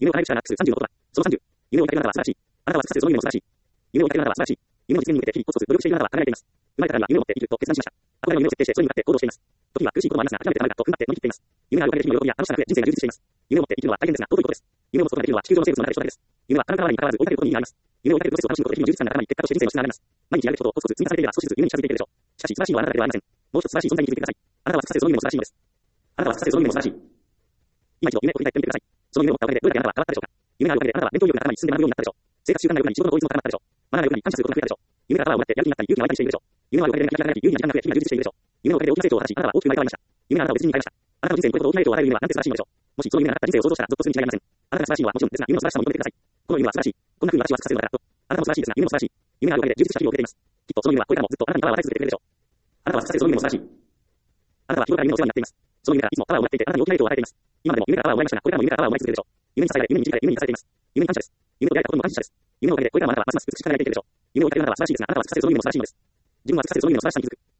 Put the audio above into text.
夢を叶える力が複数30のことだ。その30。夢を抱えているあなたは素晴らしい。あなたはそしてその夢も素晴らしい。夢を抱えているあなたは素晴らしい。夢の実現に向けて日々コツコツ努力しているあなたは輝いています。生まれたからには夢を持って生きると決断しました。憧れの夢を設定してそれに向かって行動しています。時には苦しいこともありますが、諦めてダメだと踏ん張って乗り切っています。夢があるおかげで日々の喜びや楽しさが増え、人生が充実しています。夢を持って生きるのは大変ですが、尊いことです。夢を持つことができるのは地球上の生物の中で一つだけです。夢は体の側に関わらず追いかけることに意味があります。夢を追いかけるプロセスを楽しむことで日々の充実感が高まり、結果として人生の質が上がります。毎日やるべきことをコツコツ積み重ねていれば少しずつ夢に近づいていけるでしょう。しかし素晴らしいのはあなただけではありません。もう一つ素晴らしい存在に気づいてください。あなたはかつてその夢も素晴らしいのです。あなたはかつてその夢も素晴らしい。今一度夢を振り返ってみてください。その夢を持ったおかげでどれだけあなたは変わったでしょうか。夢があるおかげであなたは勉強力が高まり進んで学ぶようになったでしょう。生活習慣が良くなり仕事の効率も高まったでしょう。学ぶ力に感謝することが増えたでしょう。夢が頭を奪ってやる気になったり勇気が湧いたりしているでしょう。夢があるおかげで輝き有意な時間が増え、日々が充実しているでしょう。夢のおかげで大きな成長を果たし、あなたは大きく生まれ変わりました。夢があなたを別人に変えました。あなたの人生にこれほど大きな影響を与える夢はなんて素晴らしいのでしょう。もしその夢がなかった人生を想像したらゾッとするに違いありません。あなたが素晴らしいのはもちろんですが、夢の素晴らしさも認めてください。この夢は素晴らしい。こんな風に私はさせるのだからと。あなたも素晴らしいですが、夢も素晴らしい。夢があるおかげで充実した日々を送っています。きっとその夢はこれからもずっとあなたにパワーを与え続けてくれるでしょう。あなたはさせその夢も素晴らしい。あなたは日頃から夢のお世話になっています。その夢からいつもパワーをもらっていて、あなたに大きな影響を与えています。今までも夢からパワーをもらいましたが、これからも夢からパワーをもらい続けるでしょう。夢に支えられ、夢に導かれ、夢に生かされています。夢に感謝です。夢と出会えたことにも感謝です。夢のおかげでこれからもあなたはますます美しく輝いていけるでしょう。夢を追いかけるあなたは素晴らしいですが、あなたはかつてその夢も素晴らしいのです。自分はかつてその夢の素晴らしさに気づく。